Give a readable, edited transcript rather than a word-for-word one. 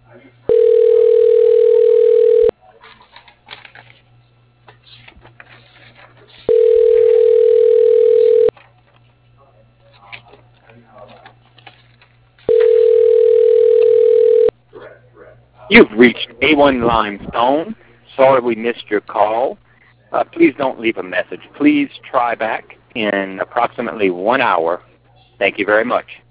You've reached A1 Limestone. Sorry we missed your call. Please don't leave a message. Please try back in approximately 1 hour. Thank you very much.